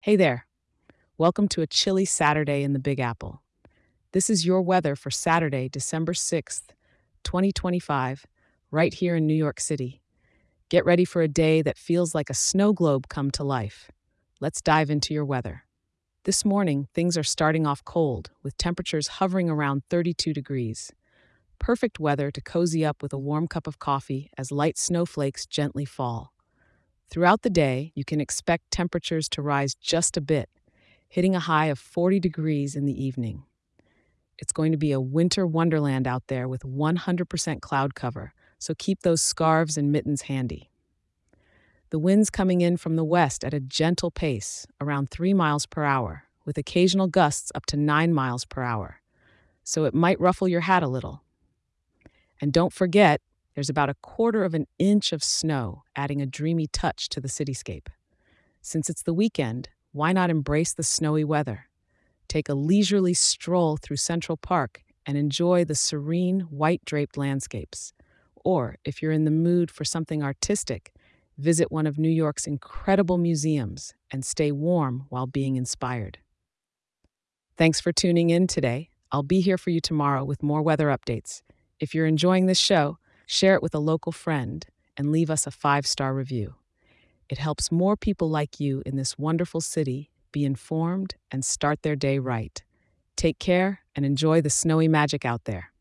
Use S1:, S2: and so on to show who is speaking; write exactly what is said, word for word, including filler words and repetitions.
S1: Hey there. Welcome to a chilly Saturday in the Big Apple. This is your weather for Saturday, December sixth, twenty twenty-five, right here in New York City. Get ready for a day that feels like a snow globe come to life. Let's dive into your weather. This morning, things are starting off cold, with temperatures hovering around thirty-two degrees. Perfect weather to cozy up with a warm cup of coffee as light snowflakes gently fall. Throughout the day, you can expect temperatures to rise just a bit, hitting a high of forty degrees in the evening. It's going to be a winter wonderland out there with one hundred percent cloud cover, so keep those scarves and mittens handy. The wind's coming in from the west at a gentle pace, around three miles per hour, with occasional gusts up to nine miles per hour, so it might ruffle your hat a little. And don't forget, there's about a quarter of an inch of snow, adding a dreamy touch to the cityscape. Since it's the weekend, why not embrace the snowy weather? Take a leisurely stroll through Central Park and enjoy the serene, white-draped landscapes. Or, if you're in the mood for something artistic, visit one of New York's incredible museums and stay warm while being inspired. Thanks for tuning in today. I'll be here for you tomorrow with more weather updates. If you're enjoying this show, share it with a local friend and leave us a five-star review. It helps more people like you in this wonderful city be informed and start their day right. Take care and enjoy the snowy magic out there.